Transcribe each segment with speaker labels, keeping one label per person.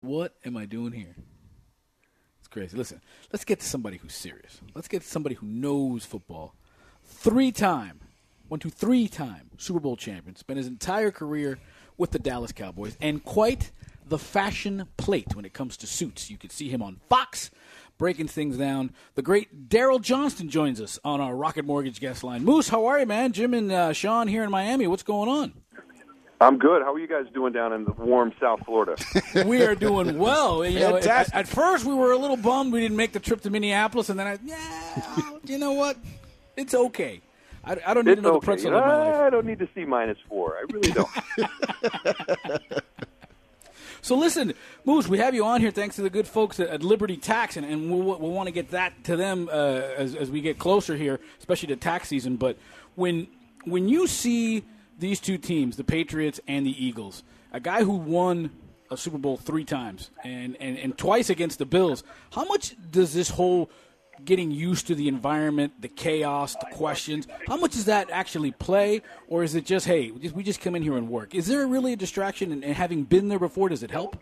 Speaker 1: What am I doing here? It's crazy. Listen, let's get to somebody who's serious. Let's get to somebody who knows football. Three-time Super Bowl champion. Spent his entire career with the Dallas Cowboys, and quite the fashion plate when it comes to suits. You could see him on Fox breaking things down. The great Daryl Johnston joins us on our Rocket Mortgage guest line. Moose, how are you, man? Jim and Sean here in Miami. What's going on?
Speaker 2: I'm good. How are you guys doing down in the warm South Florida?
Speaker 1: We are doing well. You know, at first, we were a little bummed we didn't make the trip to Minneapolis, and then you know what? It's okay. I don't need another pretzel in my life.
Speaker 2: I don't need to see -4. I really don't.
Speaker 1: So listen, Moose, we have you on here thanks to the good folks at Liberty Tax, and we'll want to get that to them as we get closer here, especially to tax season. But when you see these two teams, the Patriots and the Eagles, a guy who won a Super Bowl 3 times and twice against the Bills, how much does this whole getting used to the environment, the chaos, the questions, how much does that actually play? Or is it just, hey, we just come in here and work? Is there really a distraction, and having been there before, does it help?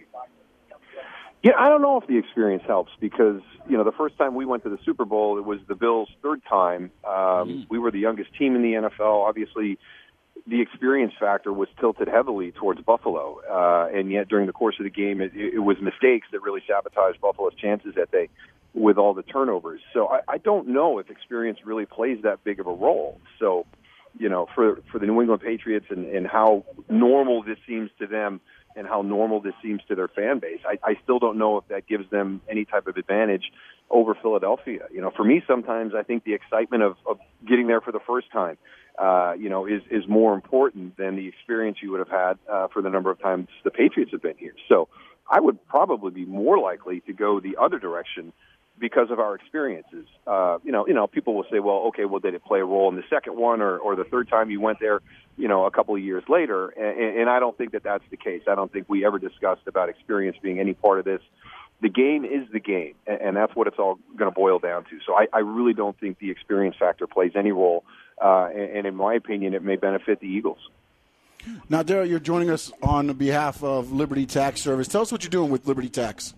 Speaker 2: Yeah, I don't know if the experience helps because, you know, the first time we went to the Super Bowl, it was the Bills' 3rd time. We were the youngest team in the NFL. Obviously, the experience factor was tilted heavily towards Buffalo. And yet during the course of the game, it was mistakes that really sabotaged Buffalo's chances with all the turnovers. So I don't know if experience really plays that big of a role. So, you know, for the New England Patriots and how normal this seems to them and how normal this seems to their fan base, I still don't know if that gives them any type of advantage over Philadelphia. You know, for me, sometimes I think the excitement of getting there for the first time, you know, is more important than the experience you would have had for the number of times the Patriots have been here. So I would probably be more likely to go the other direction because of our experiences. You know, people will say, well, okay, well, did it play a role in the second one or the third time you went there, you know, a couple of years later? And I don't think that that's the case. I don't think we ever discussed about experience being any part of this. The game is the game, and that's what it's all going to boil down to. So I really don't think the experience factor plays any role. And in my opinion, it may benefit the Eagles.
Speaker 3: Now, Daryl, you're joining us on behalf of Liberty Tax Service. Tell us what you're doing with Liberty Tax.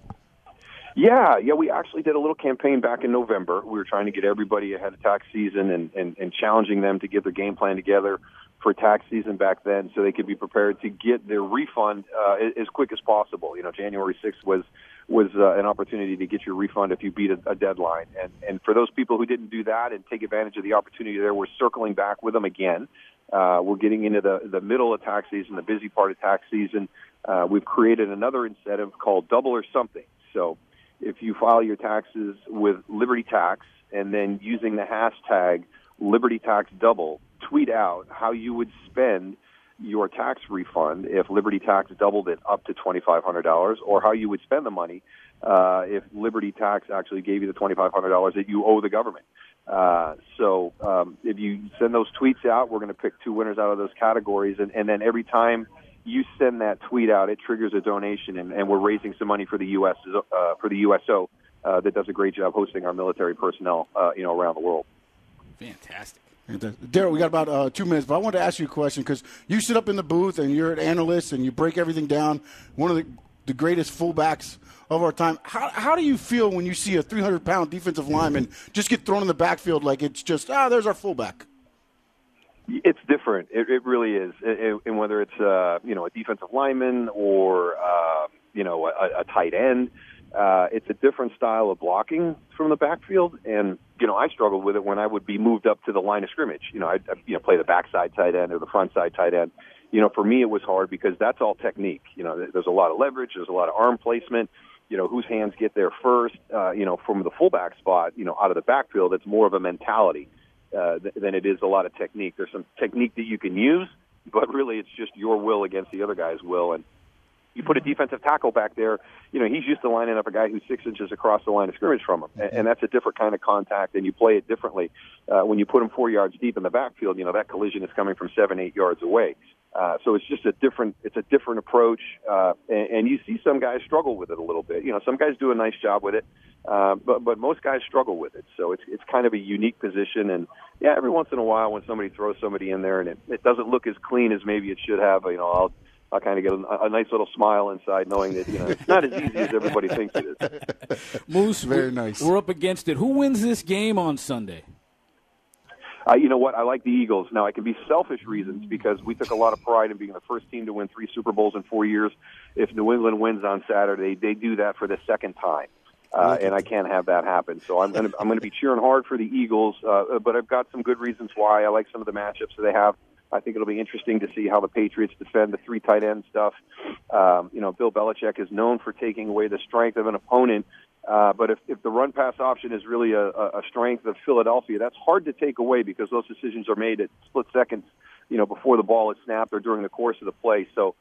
Speaker 2: Yeah, we actually did a little campaign back in November. We were trying to get everybody ahead of tax season and challenging them to get their game plan together for tax season back then so they could be prepared to get their refund as quick as possible. You know, January 6th was an opportunity to get your refund if you beat a deadline. And for those people who didn't do that and take advantage of the opportunity there, we're circling back with them again. We're getting into the middle of tax season, the busy part of tax season. We've created another incentive called Double or Something. So if you file your taxes with Liberty Tax and then using the hashtag Liberty Tax Double, tweet out how you would spend your tax refund if Liberty Tax doubled it up to $2,500, or how you would spend the money if Liberty Tax actually gave you the $2,500 that you owe the government. So if you send those tweets out, we're going to pick 2 winners out of those categories, and then every time you send that tweet out, it triggers a donation, and we're raising some money for the USO that does a great job hosting our military personnel, around the world.
Speaker 1: Fantastic.
Speaker 3: Daryl, we got about 2 minutes, but I wanted to ask you a question because you sit up in the booth and you're an analyst and you break everything down. One of the greatest fullbacks of our time. How do you feel when you see a 300-pound defensive lineman just get thrown in the backfield like it's just, there's our fullback?
Speaker 2: It's different. It really is. And whether it's a defensive lineman or a tight end, it's a different style of blocking from the backfield. And I struggled with it when I would be moved up to the line of scrimmage. I'd play the backside tight end or the front side tight end. For me it was hard because that's all technique. There's a lot of leverage. There's a lot of arm placement. Whose hands get there first. From the fullback spot, out of the backfield, it's more of a mentality than it is a lot of technique. There's some technique that you can use, but really it's just your will against the other guy's will. And you put a defensive tackle back there, he's used to lining up a guy who's 6 inches across the line of scrimmage from him. And that's a different kind of contact, and you play it differently. When you put him 4 yards deep in the backfield, that collision is coming from 7-8 yards away. So it's just a different approach. And you see some guys struggle with it a little bit. Some guys do a nice job with it, but most guys struggle with it. So it's kind of a unique position. And every once in a while when somebody throws somebody in there and it doesn't look as clean as maybe it should have, I'll kind of get a nice little smile inside, knowing that it's not as easy as everybody thinks it is.
Speaker 1: Moose,
Speaker 3: very nice.
Speaker 1: We're up against it. Who wins this game on Sunday?
Speaker 2: You know what? I like the Eagles. Now, it can be selfish reasons because we took a lot of pride in being the first team to win 3 Super Bowls in 4 years. If New England wins on Saturday, they do that for the second time, and I can't have that happen. So I'm going to be cheering hard for the Eagles, but I've got some good reasons why. I like some of the matchups that they have. I think it'll be interesting to see how the Patriots defend the 3 tight end stuff. Bill Belichick is known for taking away the strength of an opponent. But if the run-pass option is really a strength of Philadelphia, that's hard to take away because those decisions are made at split seconds, before the ball is snapped or during the course of the play. So,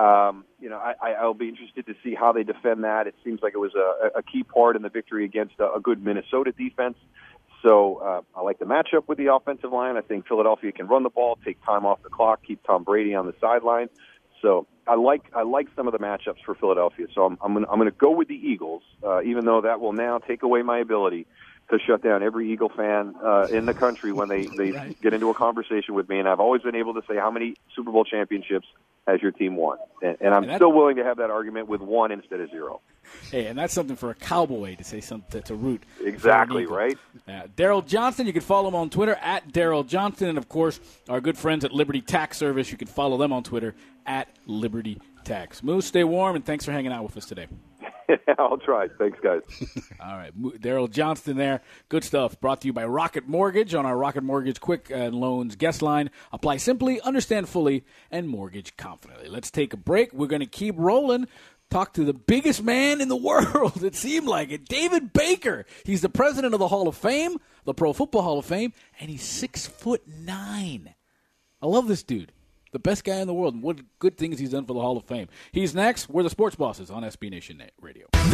Speaker 2: I'll be interested to see how they defend that. It seems like it was a key part in the victory against a good Minnesota defense. So I like the matchup with the offensive line. I think Philadelphia can run the ball, take time off the clock, keep Tom Brady on the sideline. So I like some of the matchups for Philadelphia. So I'm going to go with the Eagles, even though that will now take away my ability to shut down every Eagle fan in the country when they
Speaker 1: Right.
Speaker 2: get into a conversation with me. And I've always been able to say, how many Super Bowl championships has your team won? And I'm still willing to have that argument with 1 instead of 0.
Speaker 1: Hey, and that's something for a cowboy to say something to root.
Speaker 2: Exactly, right?
Speaker 1: Daryl Johnston, you can follow him on Twitter at Daryl Johnston. And, of course, our good friends at Liberty Tax Service, you can follow them on Twitter at Liberty Tax. Moose, stay warm, and thanks for hanging out with us today.
Speaker 2: I'll try. Thanks, guys.
Speaker 1: All right, Daryl Johnston there. Good stuff. Brought to you by Rocket Mortgage on our Rocket Mortgage Quick Loans guest line. Apply simply, understand fully, and mortgage confidently. Let's take a break. We're going to keep rolling. Talk to the biggest man in the world, it seemed like it, David Baker. He's the president of the Hall of Fame, the Pro Football Hall of Fame, and he's 6'9". I love this dude. The best guy in the world, and what good things he's done for the Hall of Fame. He's next. We're the Sports Bosses on SB Nation Radio.